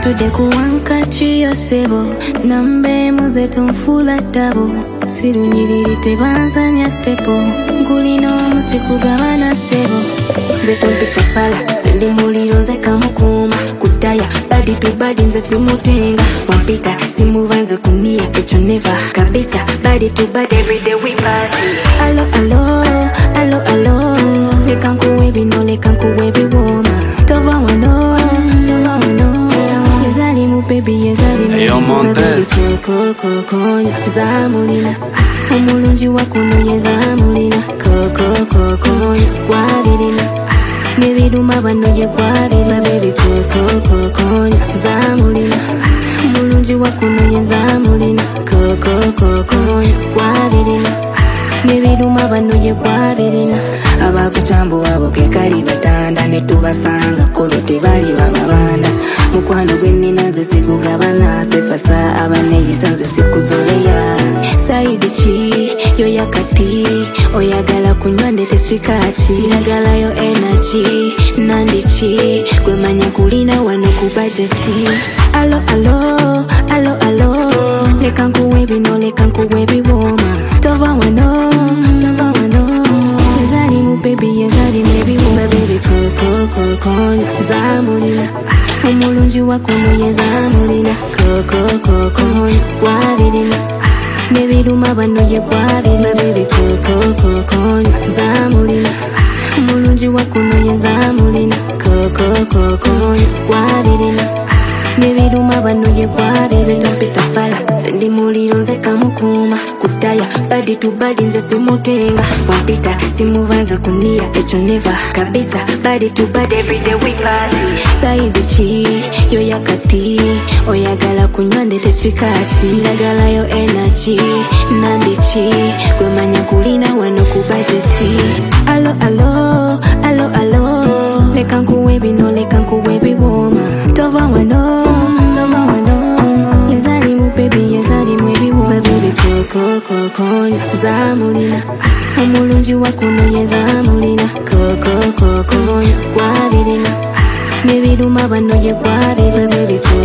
Tude kuwanka chiyo sebo nambe muze tumfula dabo sirunyiriri tebanzanya tepo ngulino musikugabana sebo zeto mpita fala zendi muliro nze kamukuma kutaya badi tu badi nze simutenga wampita simuvanze kunia echo never kabisa badi tu badi everyday we party alo alo alo alo lekankuwe bino lekankuwe biwoma tova wano yazali mu baby yazali mu koko zamulina omulungi wakuno yezamulina koko wabirina nebiruma bano ye gwabirina baby koko zamulina omulungi wakuno yezamulina koko wabirina nebiruma bano ye gwabirina abakucambu abo kekali batanda netubasanga kolo tebali bababanda mukwano gwenina nze sikugabana sefasa abaneyisa nze sikuzoleya saidi ki yo yakati oyagala kunywa ndete kikaki nagalayo energy nandiki gwemanya kulina wano ku budgeti alo alo alo alo lekankuwe bino lekankuwe biwoma tova wano yazali mu baby yazali maybe woma baby koko zamulina omulungi wakuno yezamulina koko wabirina nebiruma bano ye gwabirina baby koko zamulina omulungi wakuno yezamulina koko wabirina nebiruma bano ye gwabirina tompita fala zendi muliro nze kamukuma kutaya badi tu badi nze simutenga wampita simuvanza kunia echo never kabisa badi tu badi everyday we party saidi ki yo yakati oyagala kunywa ndete kikaki nagalayo energy nandiki gwemanya kulina wano ku budgeti alo alo alo alo lekankuwe bino lekankuwe biwoma tova wano yazali mu baby yazali mu biwoma baby koko zamulina omulungi wakuno yezamulina koko wabirina nebiruma bano ye gwabirina baby